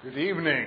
Good evening.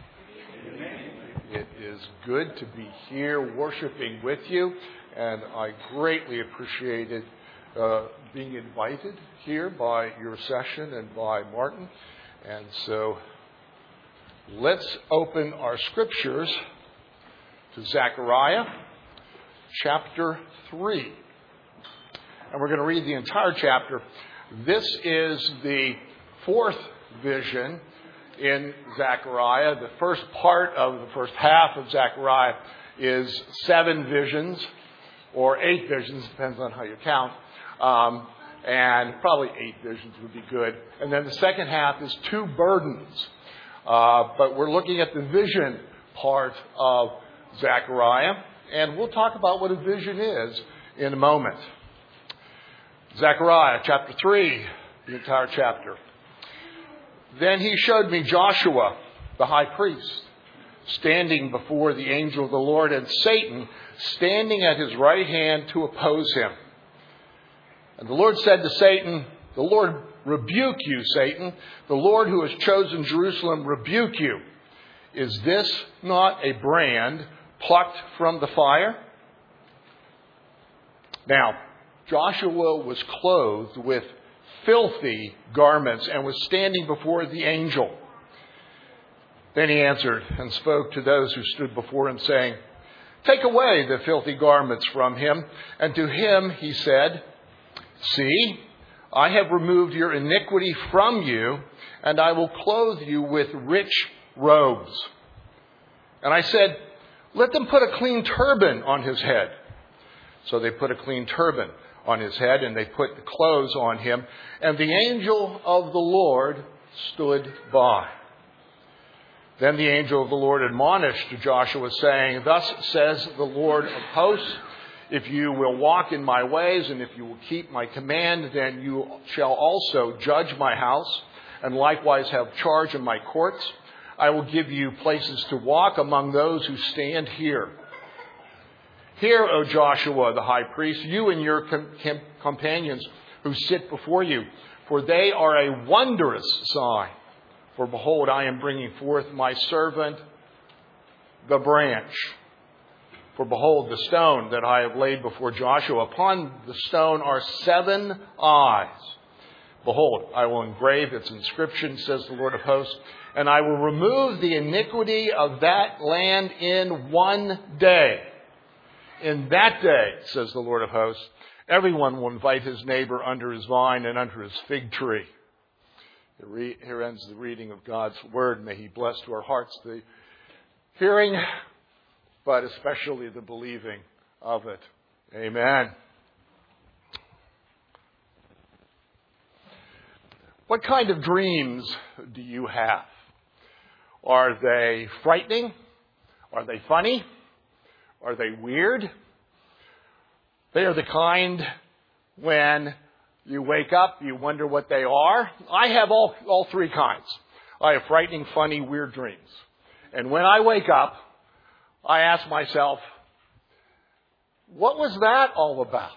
It is good to be here worshiping with you, and I greatly appreciated being invited here by your session and by Martin. And so let's open our scriptures to Zechariah chapter 3. And we're going to read the entire chapter. This is the fourth vision in Zechariah. The first part of the first half of Zechariah is 7 visions, or 8 visions, depends on how you count. And probably 8 visions would be good. And then the second half is 2 burdens. But we're looking at the vision part of Zechariah. And we'll talk about what a vision is in a moment. Zechariah chapter 3, the entire chapter. Then he showed me Joshua, the high priest, standing before the angel of the Lord, and Satan standing at his right hand to oppose him. And the Lord said to Satan, "The Lord rebuke you, Satan. The Lord who has chosen Jerusalem rebuke you. Is this not a brand plucked from the fire?" Now, Joshua was clothed with filthy garments and was standing before the angel. Then he answered and spoke to those who stood before him, saying, "Take away the filthy garments from him." And to him he said, "See, I have removed your iniquity from you, and I will clothe you with rich robes." And I said, "Let them put a clean turban on his head." So they put a clean turban on his head, and they put the clothes on him. And the angel of the Lord stood by. Then the angel of the Lord admonished Joshua, saying, "Thus says the Lord of hosts, if you will walk in my ways, and if you will keep my command, then you shall also judge my house, and likewise have charge of my courts. I will give you places to walk among those who stand here. Hear, O Joshua, the high priest, you and your companions who sit before you, for they are a wondrous sign. For behold, I am bringing forth my servant, the branch. For behold, the stone that I have laid before Joshua, upon the stone are 7 eyes. Behold, I will engrave its inscription, says the Lord of hosts, and I will remove the iniquity of that land in one day. In that day, says the Lord of hosts, everyone will invite his neighbor under his vine and under his fig tree." Here ends the reading of God's word. May he bless to our hearts the hearing, but especially the believing of it. Amen. What kind of dreams do you have? Are they frightening? Are they funny? Are they weird? They are the kind when you wake up, you wonder what they are. I have all 3 kinds. I have frightening, funny, weird dreams. And when I wake up, I ask myself, what was that all about?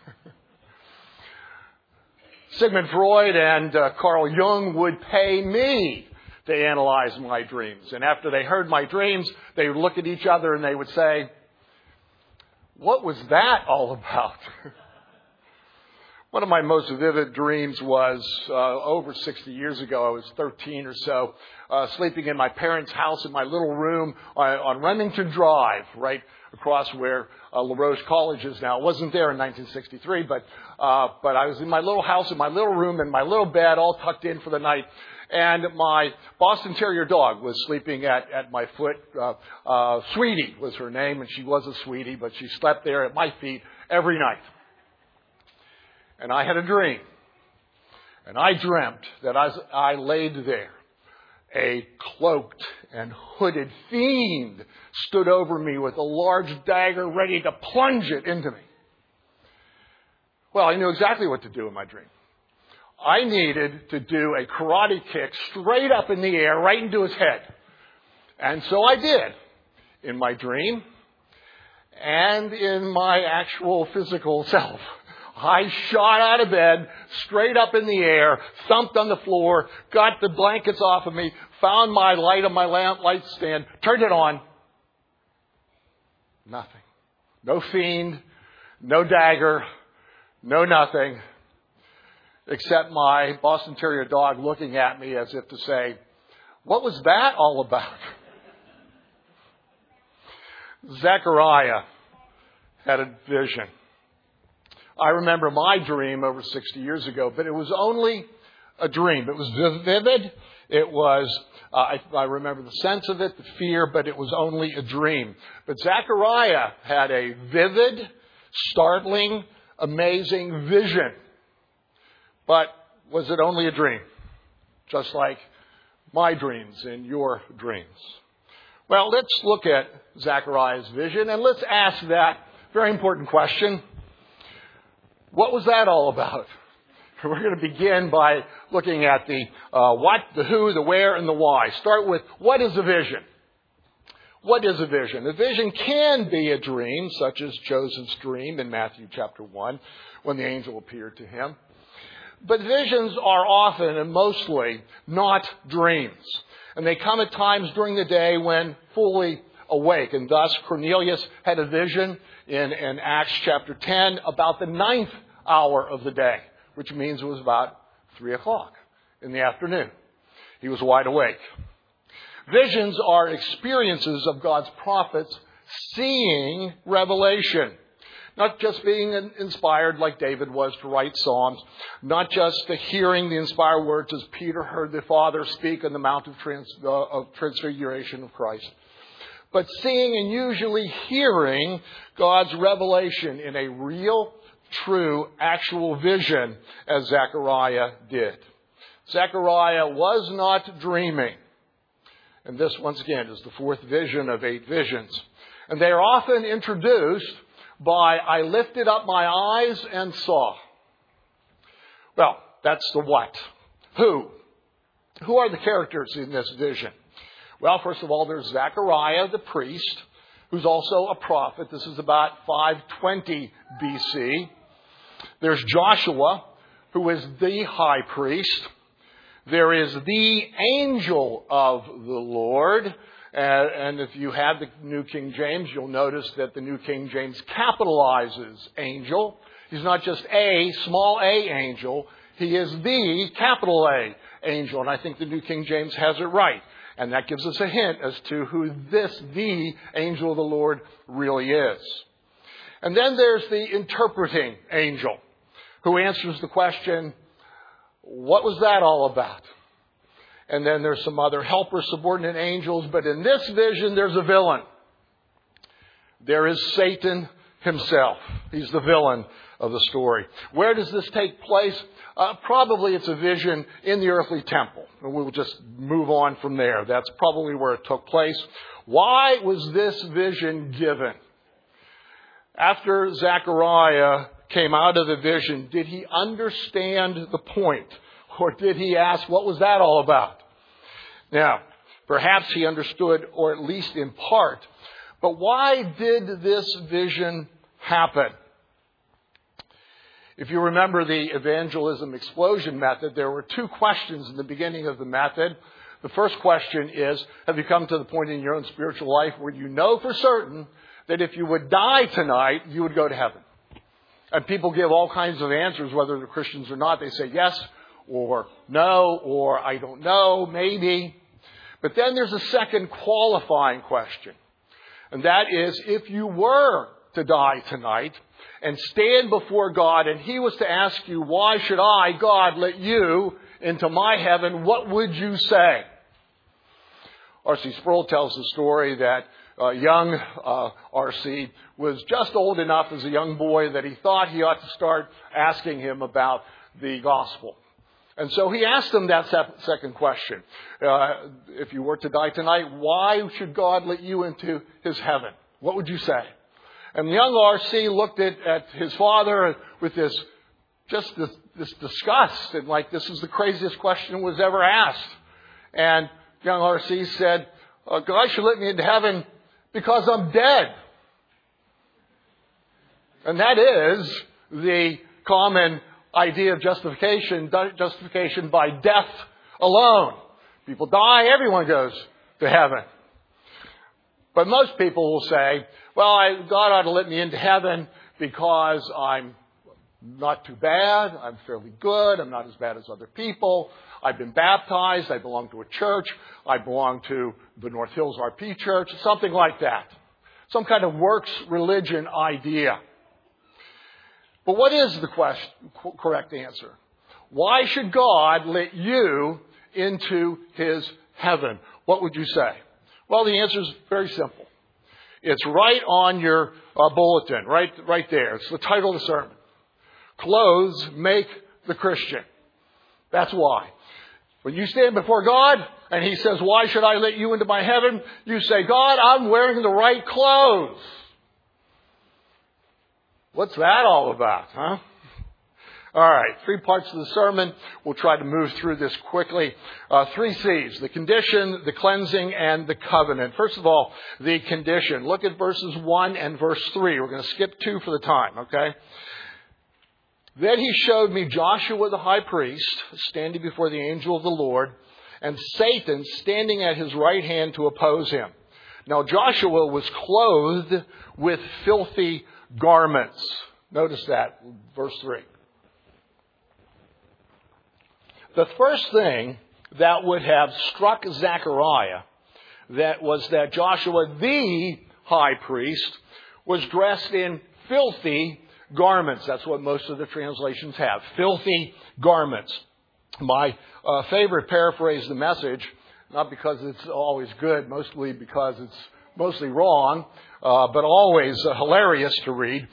Sigmund Freud and Carl Jung would pay me to analyze my dreams. And after they heard my dreams, they would look at each other and they would say, "What was that all about?" One of my most vivid dreams was over 60 years ago. I was 13 or so, sleeping in my parents' house in my little room on Remington Drive, right across where LaRoche College is now. It wasn't there in 1963, but I was in my little house, in my little room, in my little bed, all tucked in for the night. And my Boston Terrier dog was sleeping at my foot. Sweetie was her name, and she was a sweetie, but she slept there at my feet every night. And I had a dream. And I dreamt that as I laid there, a cloaked and hooded fiend stood over me with a large dagger ready to plunge it into me. Well, I knew exactly what to do in my dream. I needed to do a karate kick straight up in the air, right into his head. And so I did in my dream and in my actual physical self. I shot out of bed, straight up in the air, thumped on the floor, got the blankets off of me, found my light on my light stand, turned it on. Nothing. No fiend, no dagger, no nothing, except my Boston Terrier dog looking at me as if to say, what was that all about? Zechariah had a vision. I remember my dream over 60 years ago, but it was only a dream. It was vivid. It was, I remember the sense of it, the fear, but it was only a dream. But Zechariah had a vivid, startling, amazing vision. But was it only a dream? Just like my dreams and your dreams. Well, let's look at Zechariah's vision and let's ask that very important question. What was that all about? We're going to begin by looking at the what, the who, the where, and the why. Start with what is a vision? What is a vision? A vision can be a dream, such as Joseph's dream in Matthew chapter 1, when the angel appeared to him. But visions are often and mostly not dreams. And they come at times during the day when fully awake. And thus Cornelius had a vision in Acts chapter 10 about the 9th hour of the day, which means it was about 3 o'clock in the afternoon. He was wide awake. Visions are experiences of God's prophets seeing revelation. Not just being inspired like David was to write Psalms. Not just the hearing the inspired words as Peter heard the Father speak on the Mount of Transfiguration of Christ. But seeing and usually hearing God's revelation in a real, true, actual vision as Zechariah did. Zechariah was not dreaming. And this, once again, is the fourth vision of 8 visions. And they are often introduced by, I lifted up my eyes and saw. Well, that's the what. Who? Who are the characters in this vision? Well, first of all, there's Zechariah the priest, who's also a prophet. This is about 520 BC. There's Joshua, who is the high priest. There is the angel of the Lord. And if you have the New King James, you'll notice that the New King James capitalizes angel. He's not just a small a angel. He is the capital A angel. And I think the New King James has it right. And that gives us a hint as to who the angel of the Lord really is. And then there's the interpreting angel, who answers the question, what was that all about? And then there's some other helper subordinate angels. But in this vision, there's a villain. There is Satan himself. He's the villain of the story. Where does this take place? Probably it's a vision in the earthly temple. And we'll just move on from there. That's probably where it took place. Why was this vision given? After Zechariah came out of the vision, did he understand the point? Or did he ask, what was that all about? Now, perhaps he understood, or at least in part. But why did this vision happen? If you remember the evangelism explosion method, there were 2 questions in the beginning of the method. The first question is, have you come to the point in your own spiritual life where you know for certain that if you would die tonight, you would go to heaven? And people give all kinds of answers, whether they're Christians or not. They say yes, or no, or I don't know, maybe. But then there's a second qualifying question. And that is, if you were to die tonight and stand before God and He was to ask you, why should I, God, let you into my heaven, what would you say? R.C. Sproul tells the story that young R.C. was just old enough as a young boy that he thought he ought to start asking him about the gospel. And so he asked him that second question. If you were to die tonight, why should God let you into His heaven? What would you say? And young R.C. looked at his father with this disgust, and like, this is the craziest question was ever asked. And young R.C. said, God should let me into heaven because I'm dead. And that is the common idea of justification by death alone. People die, everyone goes to heaven. But most people will say, well, God ought to let me into heaven because I'm not too bad, I'm fairly good, I'm not as bad as other people, I've been baptized, I belong to a church, I belong to the North Hills RP Church, something like that. Some kind of works religion idea. But what is the correct answer? Why should God let you into His heaven? What would you say? Well, the answer is very simple. It's right on your bulletin, right there. It's the title of the sermon. Clothes make the Christian. That's why. When you stand before God and He says, why should I let you into my heaven? You say, God, I'm wearing the right clothes. What's that all about, huh? All right, 3 parts of the sermon. We'll try to move through this quickly. 3 C's, the condition, the cleansing, and the covenant. First of all, the condition. Look at verses 1 and verse 3. We're going to skip 2 for the time, okay? Then He showed me Joshua the high priest standing before the angel of the Lord, and Satan standing at his right hand to oppose him. Now Joshua was clothed with filthy garments. Notice that, verse 3. The first thing that would have struck Zechariah was that Joshua, the high priest, was dressed in filthy garments. That's what most of the translations have. Filthy garments. My favorite paraphrase the Message, not because it's always good, mostly because it's mostly wrong, but always hilarious to read.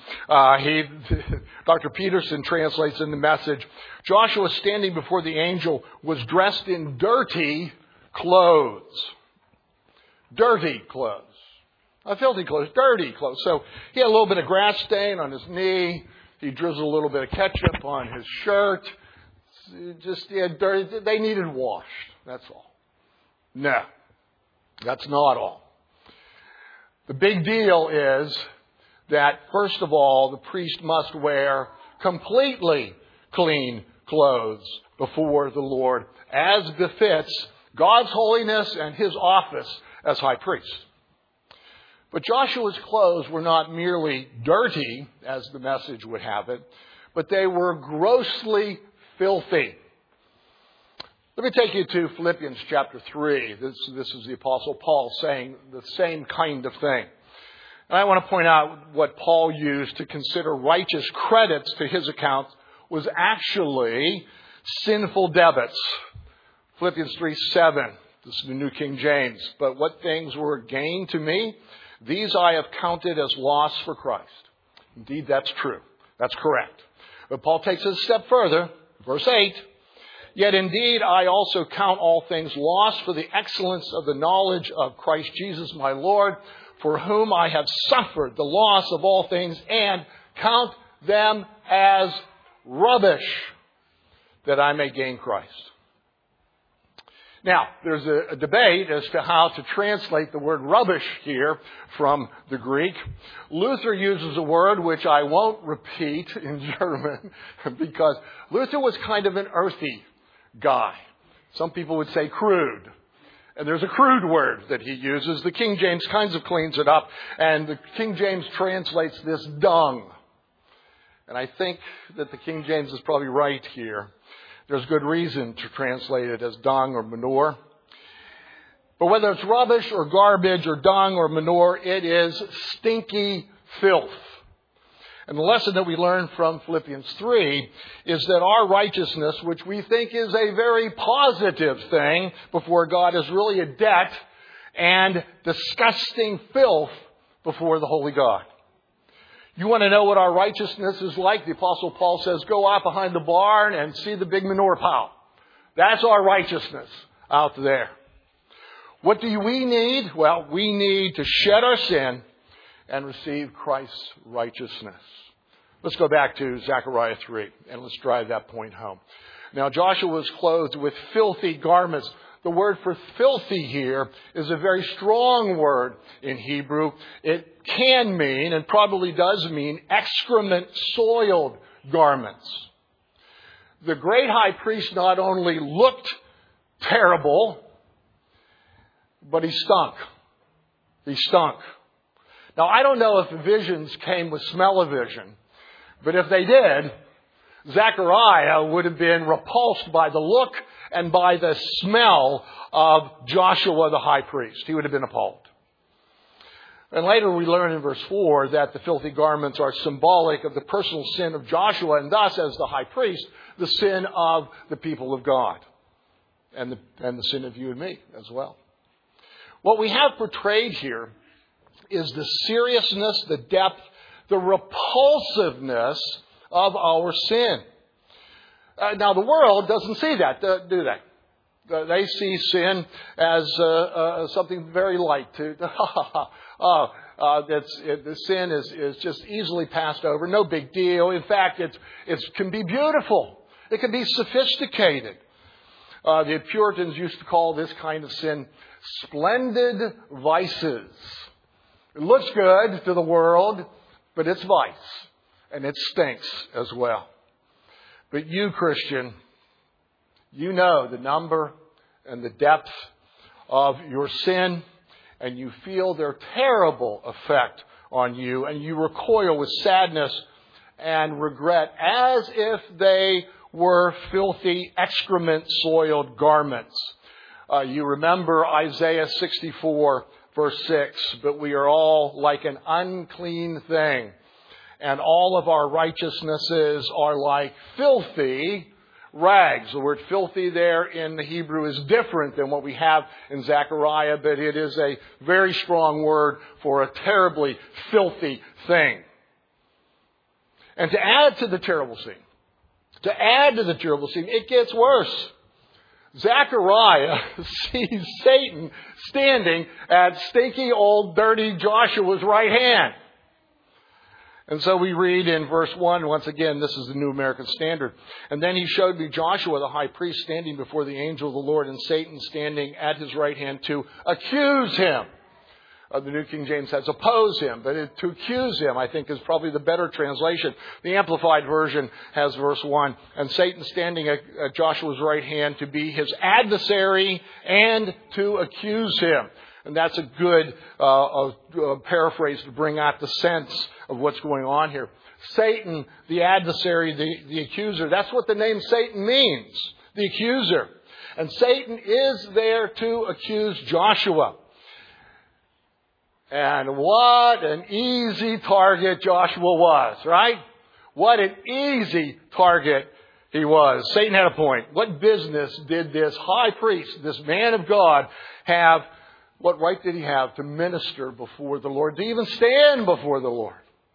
Dr. Peterson translates in the Message, Joshua standing before the angel was dressed in dirty clothes. Dirty clothes. Not filthy clothes, dirty clothes. So he had a little bit of grass stain on his knee. He drizzled a little bit of ketchup on his shirt. Dirty. They needed washed. That's all. No, that's not all. The big deal is that, first of all, the priest must wear completely clean clothes before the Lord, as befits God's holiness and His office as high priest. But Joshua's clothes were not merely dirty, as the Message would have it, but they were grossly filthy. Let me take you to Philippians chapter 3. This is the Apostle Paul saying the same kind of thing. And I want to point out what Paul used to consider righteous credits to his account was actually sinful debits. Philippians 3:7. This is the New King James. But what things were gain to me, these I have counted as loss for Christ. Indeed, that's true. That's correct. But Paul takes it a step further. Verse 8. Yet indeed I also count all things lost for the excellence of the knowledge of Christ Jesus my Lord, for whom I have suffered the loss of all things, and count them as rubbish, that I may gain Christ. Now, there's a debate as to how to translate the word rubbish here from the Greek. Luther uses a word which I won't repeat in German, because Luther was kind of an earthy guy. Some people would say crude. And there's a crude word that he uses. The King James kinds of cleans it up. And the King James translates this dung. And I think that the King James is probably right here. There's good reason to translate it as dung or manure. But whether it's rubbish or garbage or dung or manure, it is stinky filth. And the lesson that we learn from Philippians 3 is that our righteousness, which we think is a very positive thing before God, is really a debt and disgusting filth before the holy God. You want to know what our righteousness is like? The Apostle Paul says, go out behind the barn and see the big manure pile. That's our righteousness out there. What do we need? Well, we need to shed our sin and receive Christ's righteousness. Let's go back to Zechariah 3 and let's drive that point home. Now, Joshua was clothed with filthy garments. The word for filthy here is a very strong word in Hebrew. It can mean, and probably does mean, excrement soiled garments. The great high priest not only looked terrible, but he stunk. He stunk. Now, I don't know if the visions came with smell-o-vision, but if they did, Zechariah would have been repulsed by the look and by the smell of Joshua the high priest. He would have been appalled. And later we learn in verse 4 that the filthy garments are symbolic of the personal sin of Joshua, and thus, as the high priest, the sin of the people of God. And the sin of you and me as well. What we have portrayed here is the seriousness, the depth, the repulsiveness of our sin. Now, the world doesn't see that, do they? They see sin as something very light. The sin is just easily passed over. No big deal. In fact, it can be beautiful. It can be sophisticated. The Puritans used to call this kind of sin splendid vices. It looks good to the world, but it's vice. And it stinks as well. But you, Christian, you know the number and the depth of your sin, and you feel their terrible effect on you, and you recoil with sadness and regret as if they were filthy, excrement-soiled garments. You remember Isaiah 64, verse 6, but we are all like an unclean thing, and all of our righteousnesses are like filthy rags. The word filthy there in the Hebrew is different than what we have in Zechariah, but it is a very strong word for a terribly filthy thing. And to add to the terrible scene, it gets worse. Zechariah sees Satan standing at stinky old dirty Joshua's right hand. And so we read in verse 1, once again, this is the New American Standard. And then he showed me Joshua the high priest standing before the angel of the Lord, and Satan standing at his right hand to accuse him. The New King James says oppose him, but to accuse him, I think, is probably the better translation. The Amplified Version has verse 1, and Satan standing at Joshua's right hand to be his adversary and to accuse him. And that's a good paraphrase to bring out the sense of what's going on here. Satan, the adversary, the accuser, that's what the name Satan means, the accuser. And Satan is there to accuse Joshua. And what an easy target Joshua was, right? What an easy target he was. Satan had a point. What business did this high priest, this man of God, have? What right did he have to minister before the Lord, to even stand before the Lord?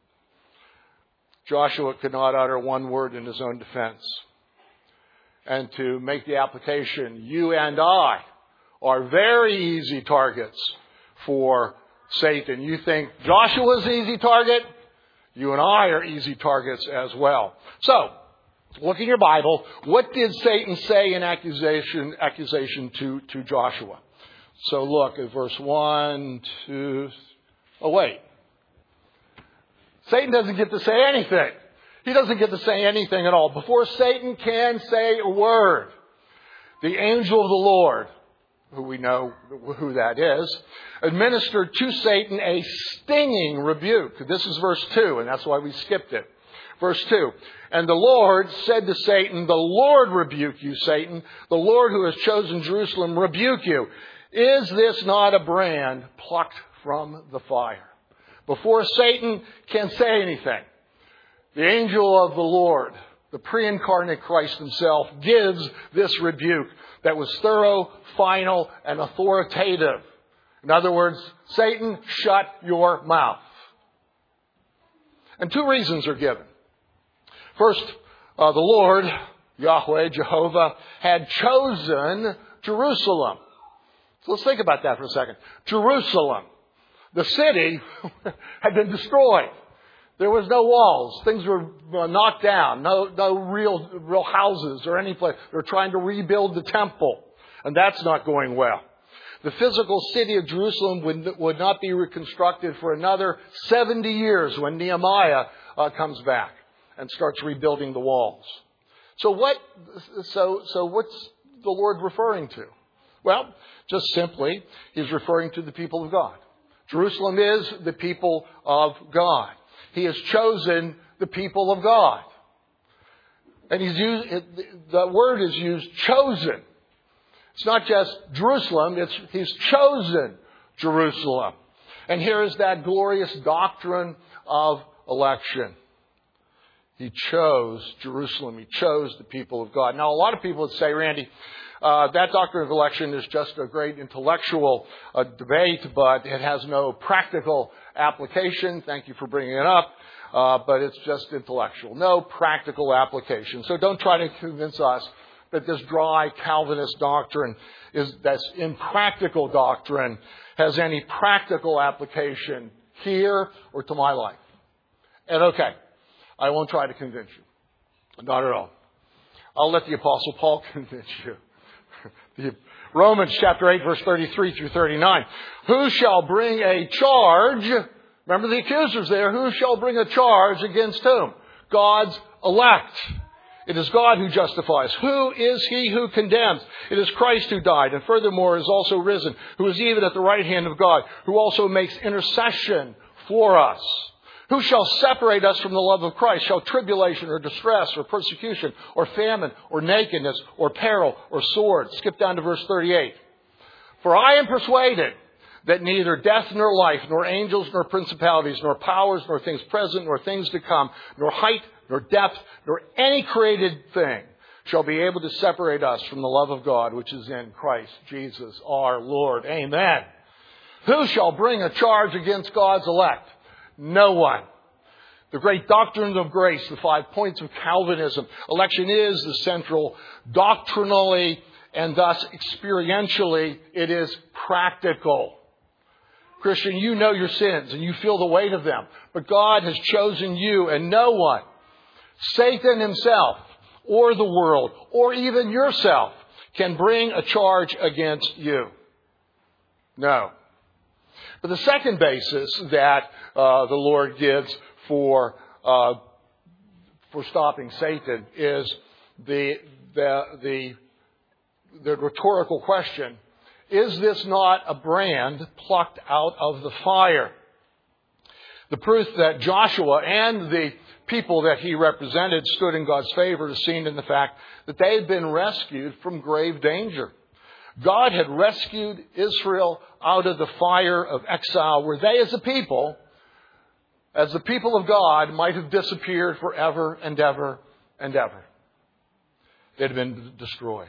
Joshua could not utter one word in his own defense. And to make the application, you and I are very easy targets for Satan. You think Joshua's an easy target? You and I are easy targets as well. So, look in your Bible. What did Satan say in accusation to Joshua? So look at verse 1, 2... Oh, wait. Satan doesn't get to say anything. He doesn't get to say anything at all. Before Satan can say a word, the angel of the Lord, who we know who that is, administered to Satan a stinging rebuke. This is verse 2, and that's why we skipped it. Verse 2, and the Lord said to Satan, the Lord rebuke you, Satan. The Lord who has chosen Jerusalem rebuke you. Is this not a brand plucked from the fire? Before Satan can say anything, the angel of the Lord, the pre-incarnate Christ himself, gives this rebuke that was thorough, final, and authoritative. In other words, Satan, shut your mouth. And two reasons are given. First, the Lord, Yahweh, Jehovah, had chosen Jerusalem. So let's think about that for a second. Jerusalem, the city, had been destroyed. There was no walls. Things were knocked down. No real houses or any place. They're trying to rebuild the temple. And that's not going well. The physical city of Jerusalem would not be reconstructed for another 70 years when Nehemiah comes back. and starts rebuilding the walls. So what's the Lord referring to? Well, just simply, He's referring to the people of God. Jerusalem is the people of God. He has chosen the people of God. And the word is used, chosen. It's not just Jerusalem, He's chosen Jerusalem. And here is that glorious doctrine of election. He chose Jerusalem. He chose the people of God. Now, a lot of people would say, Randy, that doctrine of election is just a great intellectual debate, but it has no practical application. Thank you for bringing it up. But it's just intellectual. No practical application. So don't try to convince us that this dry Calvinist doctrine that's impractical doctrine has any practical application here or to my life. And okay, I won't try to convince you. Not at all. I'll let the Apostle Paul convince you. Romans chapter 8, verse 33 through 39. Who shall bring a charge? Remember the accusers there. Who shall bring a charge against whom? God's elect. It is God who justifies. Who is he who condemns? It is Christ who died, and furthermore is also risen, who is even at the right hand of God, who also makes intercession for us. Who shall separate us from the love of Christ? Shall tribulation or distress or persecution or famine or nakedness or peril or sword? Skip down to verse 38. For I am persuaded that neither death nor life, nor angels nor principalities, nor powers, nor things present, nor things to come, nor height, nor depth, nor any created thing shall be able to separate us from the love of God, which is in Christ Jesus our Lord. Amen. Who shall bring a charge against God's elect? No one. The great doctrine of grace, the 5 points of Calvinism. Election is the central doctrinally and thus experientially it is practical. Christian, you know your sins and you feel the weight of them. But God has chosen you and no one, Satan himself or the world or even yourself, can bring a charge against you. No. But the second basis that the Lord gives for stopping Satan is the rhetorical question: is this not a brand plucked out of the fire? The proof that Joshua and the people that he represented stood in God's favor is seen in the fact that they had been rescued from grave danger. God had rescued Israel out of the fire of exile, where they as the people of God, might have disappeared forever and ever and ever. They had been destroyed.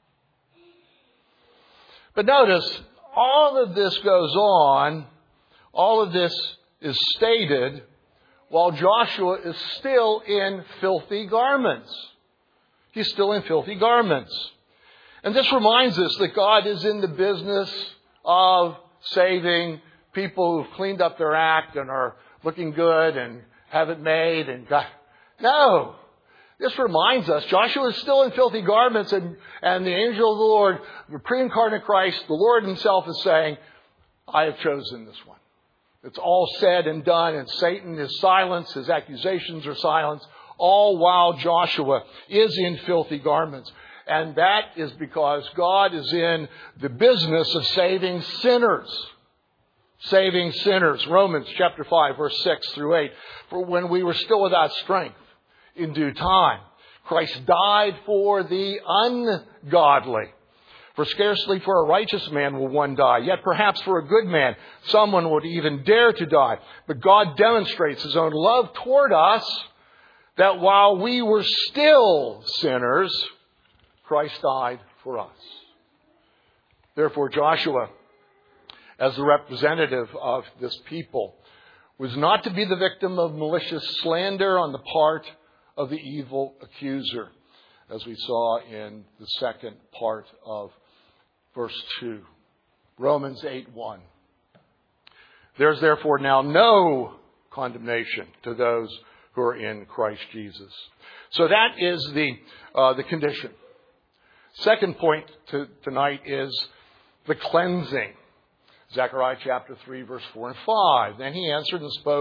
But notice, all of this goes on, all of this is stated while Joshua is still in filthy garments. He's still in filthy garments. And this reminds us that God is in the business of saving people who've cleaned up their act and are looking good and have it made and God. No. This reminds us, Joshua is still in filthy garments and the angel of the Lord, the pre-incarnate Christ, the Lord himself is saying, I have chosen this one. It's all said and done, and Satan is silenced, his accusations are silenced, all while Joshua is in filthy garments. And that is because God is in the business of saving sinners. Saving sinners. Romans chapter 5, verse 6 through 8. For when we were still without strength, in due time, Christ died for the ungodly. For scarcely for a righteous man will one die, yet perhaps for a good man someone would even dare to die. But God demonstrates his own love toward us, that while we were still sinners, Christ died for us. Therefore, Joshua, as the representative of this people, was not to be the victim of malicious slander on the part of the evil accuser, as we saw in the second part of verse 2. Romans 8:1. There's therefore now no condemnation to those who are in Christ Jesus. So that is the condition. Second point tonight is the cleansing. Zechariah chapter 3, verse 4 and 5. Then he answered and spoke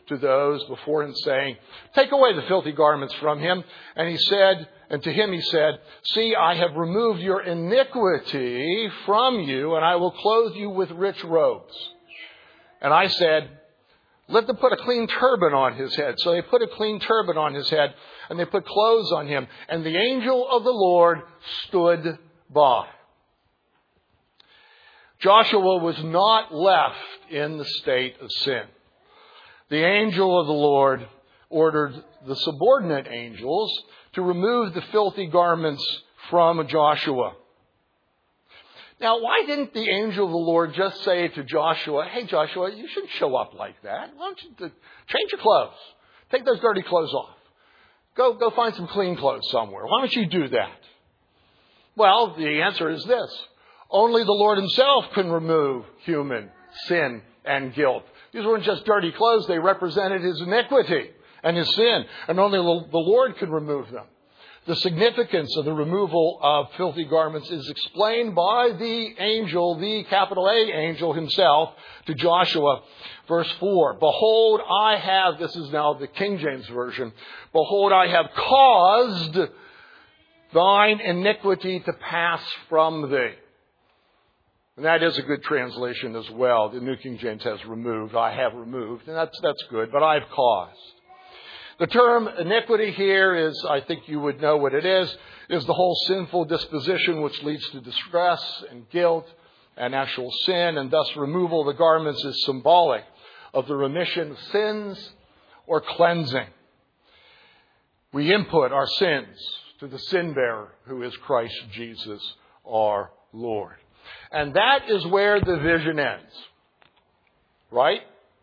to those before him, saying, "Take away the filthy garments from him." And to him he said, "See, I have removed your iniquity from you, and I will clothe you with rich robes." And I said, "Let them put a clean turban on his head." So they put a clean turban on his head, and they put clothes on him. And the angel of the Lord stood by. Joshua was not left in the state of sin. The angel of the Lord ordered the subordinate angels to remove the filthy garments from Joshua. Now, why didn't the angel of the Lord just say to Joshua, "Hey, Joshua, you shouldn't show up like that. Why don't you change your clothes? Take those dirty clothes off. Go find some clean clothes somewhere. Why don't you do that?" Well, the answer is this. Only the Lord himself can remove human sin and guilt. These weren't just dirty clothes. They represented his iniquity and his sin. And only the Lord can remove them. The significance of the removal of filthy garments is explained by the angel, the capital A angel himself, to Joshua. Verse 4, "Behold, I have," this is now the King James Version, "Behold, I have caused thine iniquity to pass from thee." And that is a good translation as well. The New King James has removed. I have removed. And that's good. But I've caused. The term iniquity here is, I think you would know what it is the whole sinful disposition which leads to distress and guilt and actual sin. And thus removal of the garments is symbolic of the remission of sins or cleansing. We input our sins to the sin bearer who is Christ Jesus our Lord. And that is where the vision ends. Right?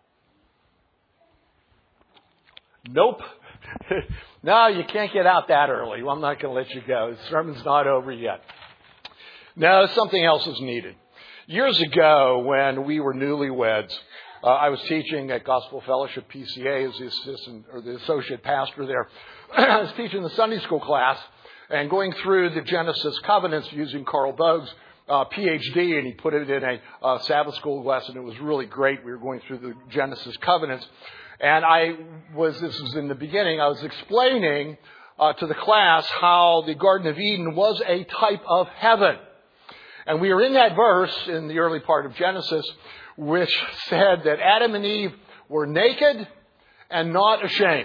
Nope. No, you can't get out that early. Well, I'm not going to let you go. The sermon's not over yet. No, something else is needed. Years ago, when we were newlyweds, I was teaching at Gospel Fellowship PCA as the assistant or the associate pastor there. I was teaching the Sunday school class and going through the Genesis covenants using Carl Bogue's PhD, and he put it in a Sabbath school lesson. It was really great. We were going through the Genesis covenants. And this was in the beginning, I was explaining to the class how the Garden of Eden was a type of heaven. And we were in that verse in the early part of Genesis, which said that Adam and Eve were naked and not ashamed.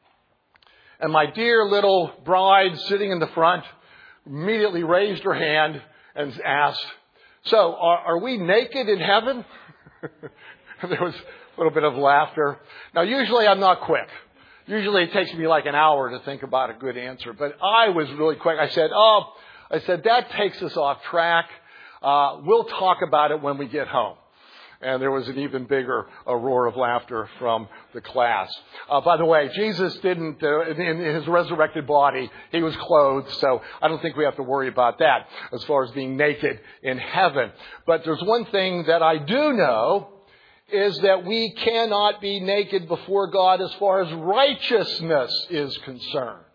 And my dear little bride sitting in the front immediately raised her hand and asked, "So, are we naked in heaven?" There was a little bit of laughter. Now, usually I'm not quick. Usually it takes me like an hour to think about a good answer. But I was really quick. I said, that takes us off track. We'll talk about it when we get home. And there was an even bigger roar of laughter from the class. By the way, Jesus didn't, in his resurrected body, he was clothed. So I don't think we have to worry about that as far as being naked in heaven. But there's one thing that I do know is that we cannot be naked before God as far as righteousness is concerned.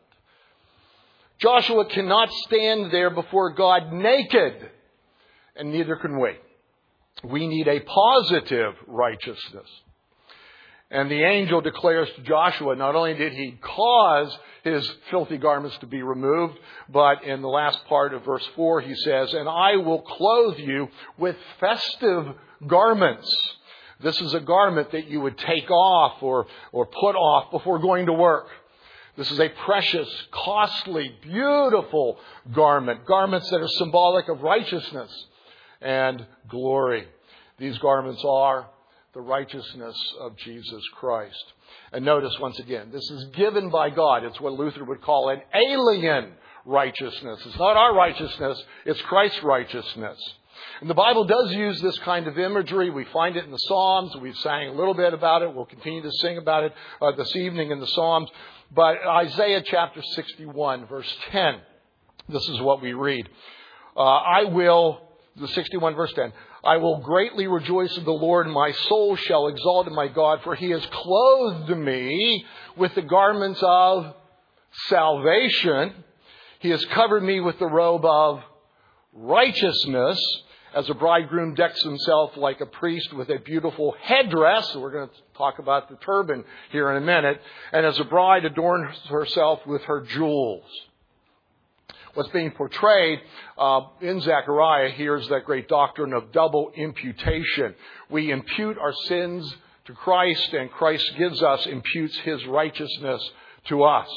Joshua cannot stand there before God naked, and neither can we. We need a positive righteousness. And the angel declares to Joshua, not only did he cause his filthy garments to be removed, but in the last part of verse 4, he says, "And I will clothe you with festive garments." This is a garment that you would take off or put off before going to work. This is a precious, costly, beautiful garment. Garments that are symbolic of righteousness and glory. These garments are the righteousness of Jesus Christ. And notice once again, this is given by God. It's what Luther would call an alien righteousness. It's not our righteousness, it's Christ's righteousness. And the Bible does use this kind of imagery. We find it in the Psalms. We've sang a little bit about it. We'll continue to sing about it this evening in the Psalms. But Isaiah chapter 61, verse 10, this is what we read. The 61 verse 10, "I will greatly rejoice in the Lord, and my soul shall exalt in my God, for he has clothed me with the garments of salvation. He has covered me with the robe of righteousness, As a bridegroom decks himself like a priest with a beautiful headdress, we're going to talk about the turban here in a minute, and as a bride adorns herself with her jewels. What's being portrayed in Zechariah here is that great doctrine of double imputation. We impute our sins to Christ, and Christ imputes His righteousness to us.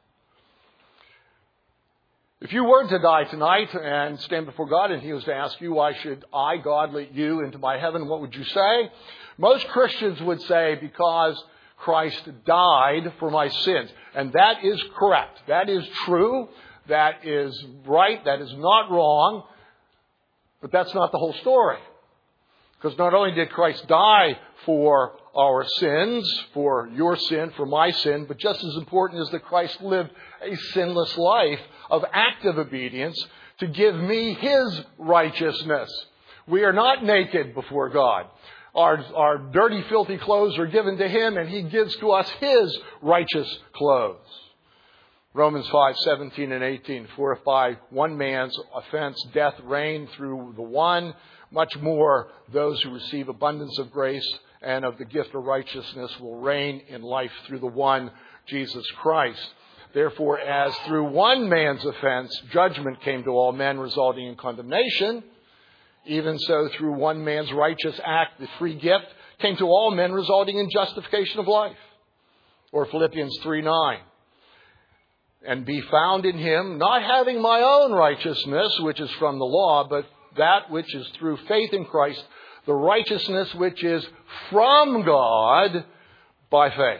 If you were to die tonight and stand before God and He was to ask you, why should I, God, let you into my heaven, what would you say? Most Christians would say, because Christ died for my sins. And that is correct. That is true. That is right. That is not wrong. But that's not the whole story. Because not only did Christ die for our sins, for your sin, for my sin, but just as important is that Christ lived a sinless life of active obedience to give me His righteousness. We are not naked before God. Our dirty, filthy clothes are given to Him, and He gives to us His righteous clothes. Romans 5:17 and 18. For if by one man's offense death reigned through the one, much more those who receive abundance of grace and of the gift of righteousness will reign in life through the one, Jesus Christ. Therefore, as through one man's offense judgment came to all men, resulting in condemnation, even so through one man's righteous act the free gift came to all men, resulting in justification of life. Or Philippians 3:9. And be found in Him, not having my own righteousness, which is from the law, but that which is through faith in Christ, the righteousness which is from God by faith.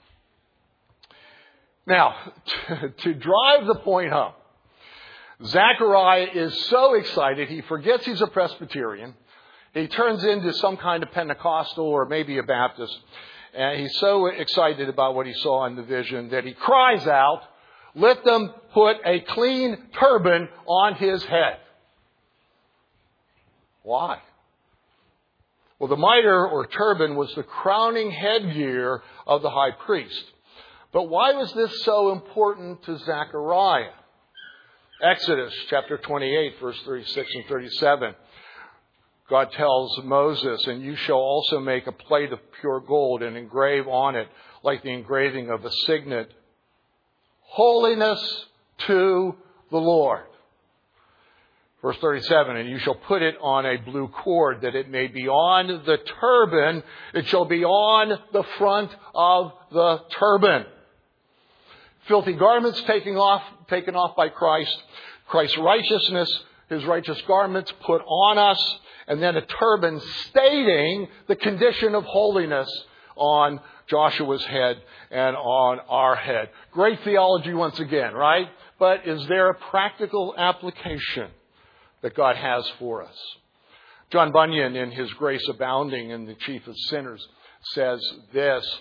Now, to drive the point home, Zechariah is so excited, he forgets he's a Presbyterian. He turns into some kind of Pentecostal or maybe a Baptist. And he's so excited about what he saw in the vision that he cries out, "Let them put a clean turban on his head." Why? Well, the mitre or turban was the crowning headgear of the high priest. But why was this so important to Zechariah? Exodus chapter 28, verse 36 and 37. God tells Moses, "And you shall also make a plate of pure gold and engrave on it, like the engraving of a signet, holiness to the Lord." Verse 37, "And you shall put it on a blue cord, that it may be on the turban. It shall be on the front of the turban." Filthy garments taken off by Christ. Christ's righteousness, His righteous garments put on us. And then a turban stating the condition of holiness on Joshua's head and on our head. Great theology once again, right? But is there a practical application that God has for us? John Bunyan, in his Grace Abounding in the Chief of Sinners, says this.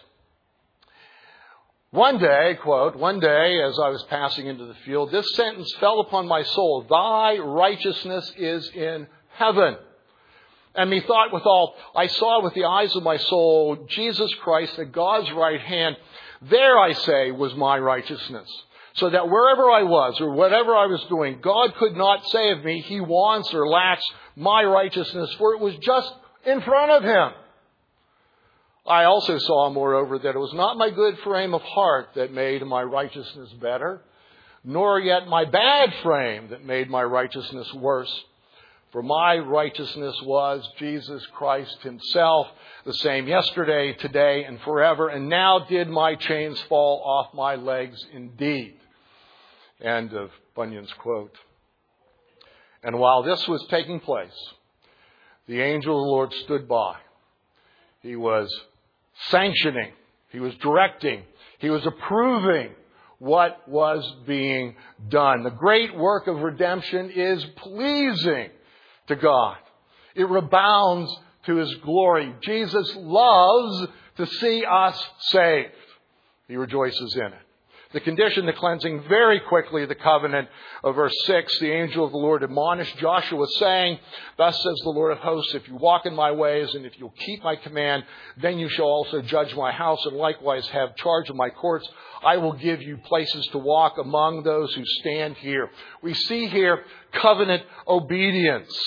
"One day," quote, "one day as I was passing into the field, this sentence fell upon my soul: Thy righteousness is in heaven. And methought withal, I saw with the eyes of my soul Jesus Christ at God's right hand. There, I say, was my righteousness. So that wherever I was or whatever I was doing, God could not say of me, He wants or lacks my righteousness, for it was just in front of Him. I also saw, moreover, that it was not my good frame of heart that made my righteousness better, nor yet my bad frame that made my righteousness worse. For my righteousness was Jesus Christ Himself, the same yesterday, today, and forever. And now did my chains fall off my legs indeed." End of Bunyan's quote. And while this was taking place, the angel of the Lord stood by. He was sanctioning, he was directing, he was approving what was being done. The great work of redemption is pleasing to God. It rebounds to His glory. Jesus loves to see us saved. He rejoices in it. The condition, the cleansing, very quickly, the covenant of verse 6, the angel of the Lord admonished Joshua, saying, "Thus says the Lord of hosts, if you walk in my ways and if you'll keep my command, then you shall also judge my house and likewise have charge of my courts. I will give you places to walk among those who stand here." We see here covenant obedience.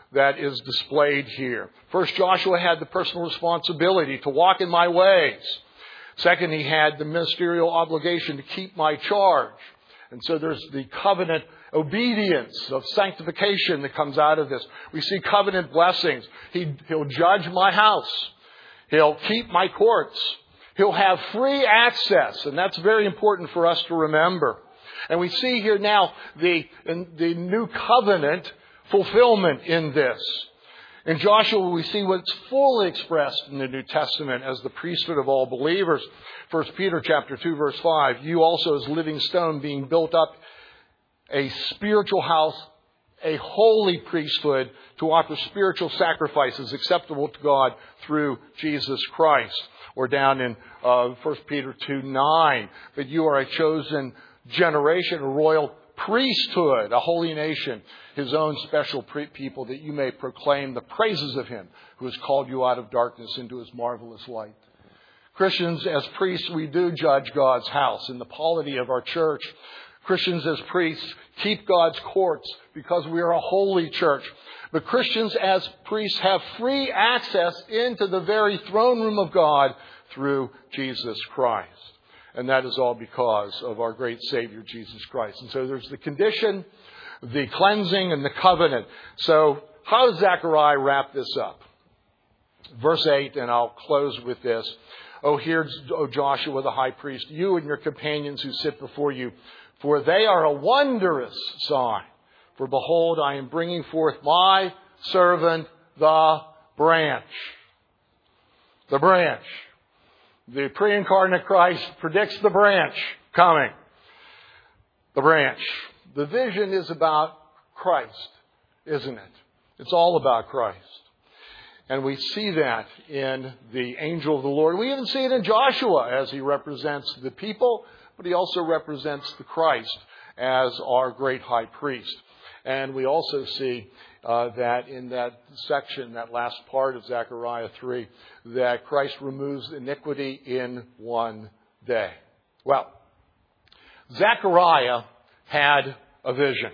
that is displayed here. First, Joshua had the personal responsibility to walk in my ways. Second, he had the ministerial obligation to keep my charge. And so there's the covenant obedience of sanctification that comes out of this. We see covenant blessings. He'll judge my house. He'll keep my courts. He'll have free access. And that's very important for us to remember. And we see here now the new covenant fulfillment in this. In Joshua, we see what's fully expressed in the New Testament as the priesthood of all believers. 1 Peter chapter 2, verse 5, you also as living stone being built up a spiritual house, a holy priesthood to offer spiritual sacrifices acceptable to God through Jesus Christ. Or down in 1 Peter 2, 9, that you are a chosen generation, a royal priesthood, a holy nation, his own special people, that you may proclaim the praises of him who has called you out of darkness into his marvelous light. Christians, as priests, we do judge God's house in the polity of our church. Christians as priests keep God's courts because we are a holy church. But Christians as priests have free access into the very throne room of God through Jesus Christ. And that is all because of our great Savior, Jesus Christ. And so there's the condition, the cleansing, and the covenant. So how does Zechariah wrap this up? Verse 8, and I'll close with this. Hear, O Joshua the high priest, you and your companions who sit before you, for they are a wondrous sign. For behold, I am bringing forth my servant, the branch. The branch. The pre-incarnate Christ predicts the branch coming. The branch. The vision is about Christ, isn't it? It's all about Christ. And we see that in the angel of the Lord. We even see it in Joshua as he represents the people, but he also represents the Christ as our great high priest. And we also see that in that section, that last part of Zechariah 3, that Christ removes iniquity in one day. Well, Zechariah had a vision.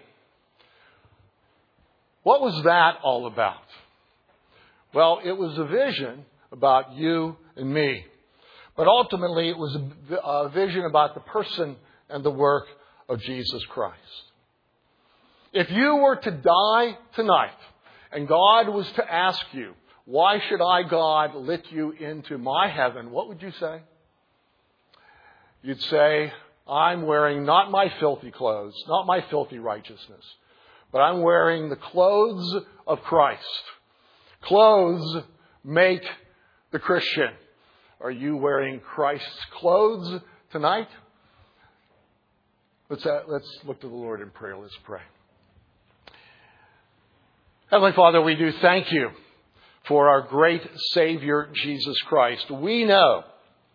What was that all about? Well, it was a vision about you and me. But ultimately, it was a vision about the person and the work of Jesus Christ. If you were to die tonight and God was to ask you, why should I, God, let you into my heaven? What would you say? You'd say, I'm wearing not my filthy clothes, not my filthy righteousness, but I'm wearing the clothes of Christ. Clothes make the Christian. Are you wearing Christ's clothes tonight? Let's look to the Lord in prayer. Let's pray. Heavenly Father, we do thank you for our great Savior, Jesus Christ. We know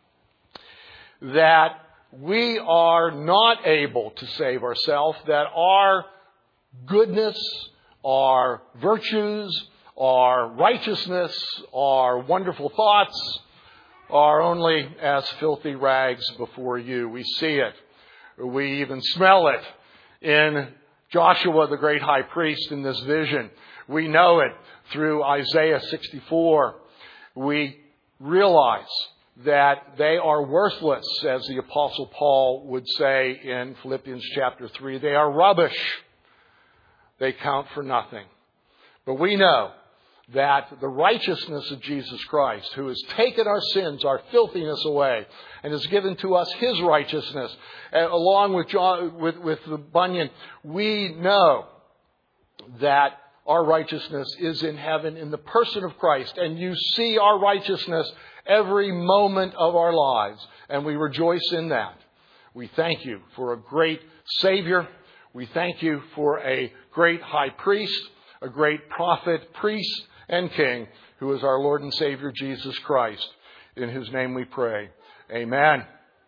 that we are not able to save ourselves, that our goodness, our virtues, our righteousness, our wonderful thoughts are only as filthy rags before you. We see it. We even smell it in Joshua, the great high priest, in this vision. We know it through Isaiah 64. We realize that they are worthless, as the Apostle Paul would say in Philippians chapter 3. They are rubbish. They count for nothing. But we know that the righteousness of Jesus Christ, who has taken our sins, our filthiness away, and has given to us his righteousness, along with the Bunyan, we know that our righteousness is in heaven in the person of Christ. And you see our righteousness every moment of our lives. And we rejoice in that. We thank you for a great Savior. We thank you for a great high priest, a great prophet, priest, and king, who is our Lord and Savior, Jesus Christ, in whose name we pray. Amen.